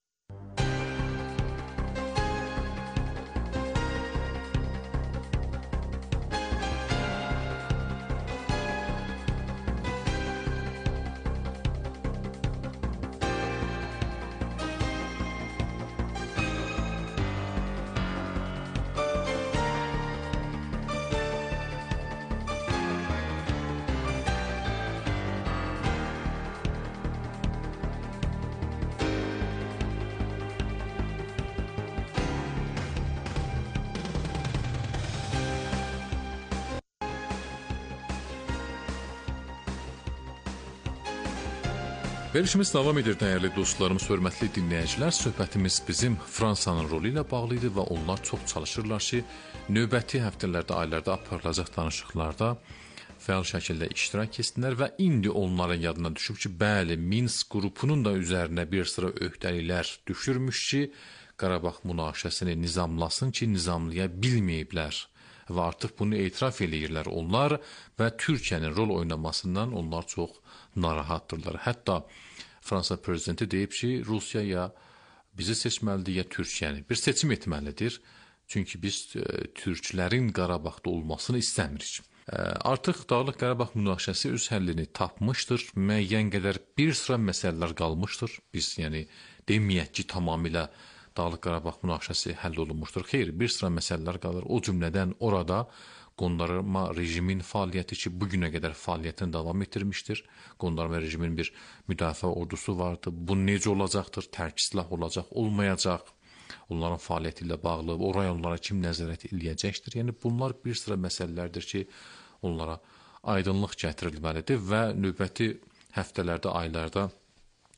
Verilişimiz davam edir, dəyərli dostlarımız, hörmətli dinləyicilər. Söhbətimiz bizim Fransanın rolu ilə bağlı idi və onlar çox çalışırlar ki, növbəti həftələrdə, aylarda aparılacaq danışıqlarda fəal şəkildə iştirak etsinlər və indi onların yadına düşüb ki, bəli, Minsk qrupunun da üzərinə bir sıra öhdəliklər düşürmüş ki, Qarabağ münaqişəsini nizamlasın ki, nizamlaya bilməyiblər və artıq bunu etiraf eləyirlər onlar və Türkiyənin rol oynamasından onlar çox narahatdırlar. Hətta Fransa prezidenti deyib ki, Rusiya ya bizi seçməlidir, ya Türkiyəni. Bir seçim etməlidir. Çünki biz e, türklərin Qarabağda olmasını istəmirik. E, artıq Dağlıq Qarabağ münaqişəsi öz həllini tapmışdır. Müəyyən qədər bir sıra məsələlər qalmışdır. Biz yəni deməyək ki, tamamilə Dağlıq Qarabağ münaqişəsi həll olunmuşdur. Xeyr, bir sıra məsələlər qalır. O cümlədən orada qondarma rejimin fəaliyyəti ki, bugünə qədər fəaliyyətini davam etdirmişdir. Qondarma rejimin bir müdafiə ordusu vardı. Bu necə olacaqdır? Tərk silah olacaq, olmayacaq. Onların fəaliyyəti ilə bağlı, o rayonlara kim nəzarət eləyəcəkdir? Yəni bunlar bir sıra məsələlərdir ki, onlara aydınlıq gətirilməlidir və növbəti həftələrdə, aylarda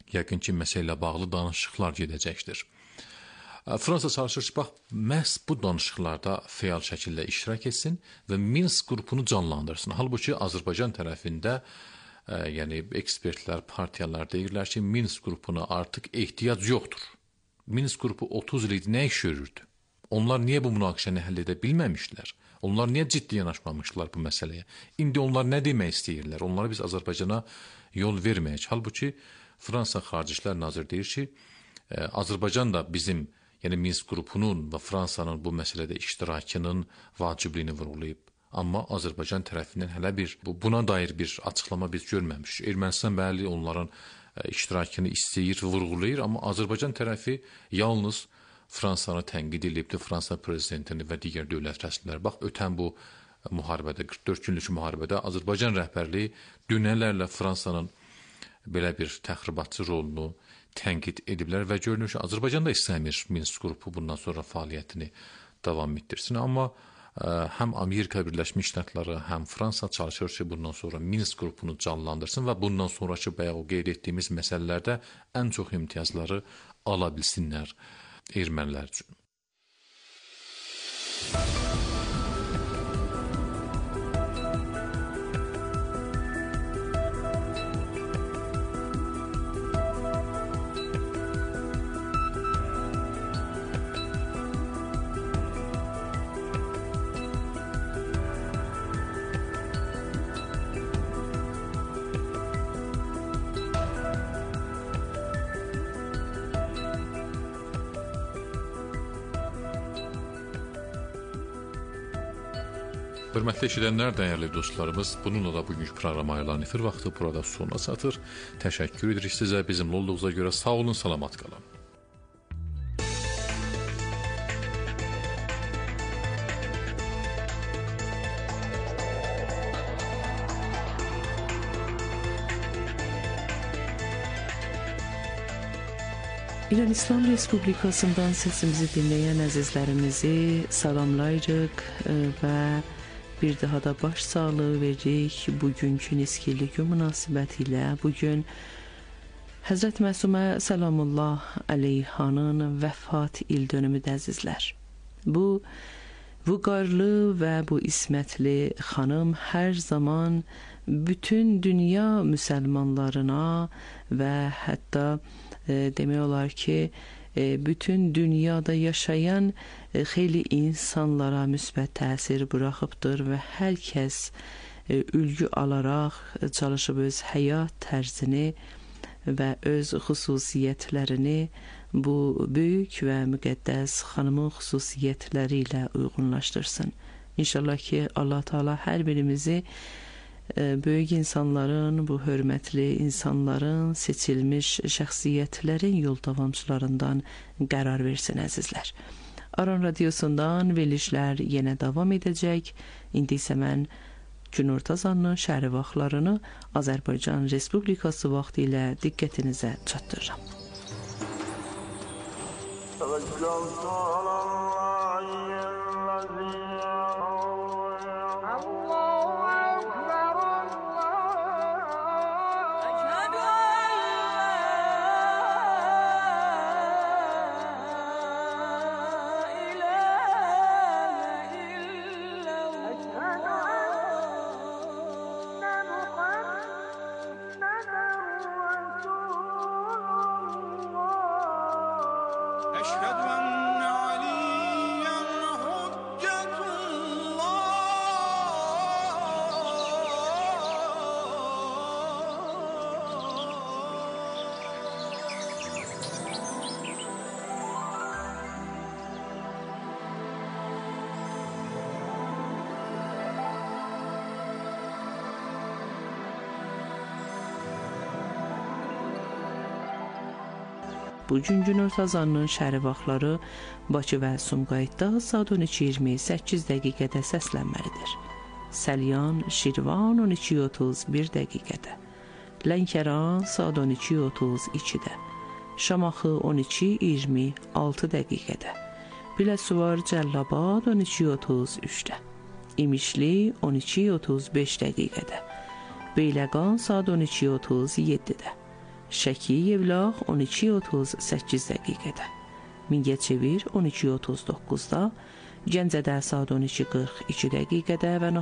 yəqin ki, məsələ ilə bağlı danışıqlar gedəcəkdir. Fransa çalışır ki, bax, məhz bu danışıqlarda fəal şəkildə iştirak etsin və Minsk qrupunu canlandırsın. Halbuki Azərbaycan tərəfində, ə, yəni ekspertlər, partiyalar deyirlər ki, Minsk qrupuna artıq ehtiyac yoxdur. Minsk qrupu otuz il idi, nə iş görürdü? Onlar niyə bu münaqişəni həll edə bilməmişdilər? Onlar niyə ciddi yanaşmamışlar bu məsələyə? İndi onlar nə demək istəyirlər? Onlara biz Azərbaycana yol verməyək. Halbuki Fransa Xarici İşlər Naziri deyir ki, ə, Azərbaycan da bizim, yəni Minsk qrupunun və Fransanın bu məsələdə iştirakının vacibliyini vurğulayıb. Amma Azərbaycan tərəfindən hələ bir, buna dair bir açıqlama biz görməmişik. Ermənistan bəli onların iştirakını istəyir, vurğulayır, amma Azərbaycan tərəfi yalnız Fransanı tənqid edibdi, Fransa prezidentini və digər dövlət rəsmiləri. Bax, ötən bu müharibədə, qırx dörd günlük müharibədə Azərbaycan rəhbərliyi dünələrlə Fransanın belə bir təxribatçı rolunu tənqid ediblər və görünür ki, Azərbaycan da istəmir Minsk qrupu bundan sonra fəaliyyətini davam etdirsin. Amma ə, həm Amerika Birləşmiş Ştatları, həm Fransa çalışır ki, bundan sonra Minsk qrupunu canlandırsın və bundan sonraki bayaq o qeyd etdiyimiz məsələlərdə ən çox imtiyazları ala bilsinlər ermənilər üçün. Hörmətli eşidənlər, dəyərli dostlarımız, bununla da bugünkü proqram ayrılan efir vaxtı burada sona çatır. Təşəkkür edirik sizə, bizimlə olduğunuza görə sağ olun, salamat qalın. İran İslam Respublikasından sesimizi dinləyən əzizlərimizi salamlayırıq və bir daha da baş sağlığı veririk. Bugünkü Niskillik gün münasibətilə bugün Həzrət Məsumə Səlamullah Əleyhanın vəfat il dönümüdür əzizlər. Bu vüqarlı və bu ismətli xanım hər zaman bütün dünya müsəlmanlarına və hətta e, demək olar ki, bütün dünyada yaşayan xeyli insanlara müsbət təsir buraxıbdır və hər kəs ülgü alaraq çalışıb öz həyat tərzini və öz xüsusiyyətlərini bu böyük və müqəddəs xanımın xüsusiyyətləri ilə uyğunlaşdırsın. İnşallah ki, Allah Teala hər birimizi böyük insanların, bu hörmətli insanların, seçilmiş şəxsiyyətlərin yol davamçılarından qərar versin əzizlər. Aran Radiosundan verilişlər yenə davam edəcək. İndi isə mən günorta zanının şəhəri vaxtlarını Azərbaycan Respublikası vaxtı ilə diqqətinizə çatdırıram. Bugün günorta zanının şəhəri vaxtları Bakı və Sumqayıtda saat on iki iyirmi səkkiz dəqiqədə səslənməlidir. Səlyan, Şirvan on iki otuz bir dəqiqədə. Lənkəran saat on iki otuz ikidə. Şamaxı on iki iyirmi altı dəqiqədə. Biləsuvar, Cəllabad on iki otuz üçdə. İmişli on iki otuz beş dəqiqədə. Beyləqan saat on iki otuz yeddidə. Şəki Yevlax on iki otuz səkkiz dəqiqədə, Mingəçevir on iki otuz doqquzda, Gəncədə saat on iki qırx iki dəqiqədə və